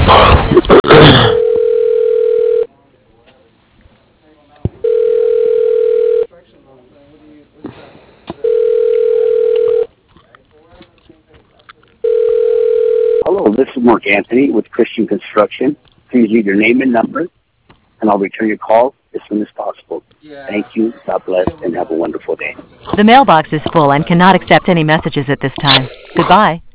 Hello, this is Mark Anthony with Christian Construction. Please leave your name and number, and I'll return your call as soon as possible. Thank you, God bless, and have a wonderful day. The mailbox is full and cannot accept any messages at this time. Goodbye.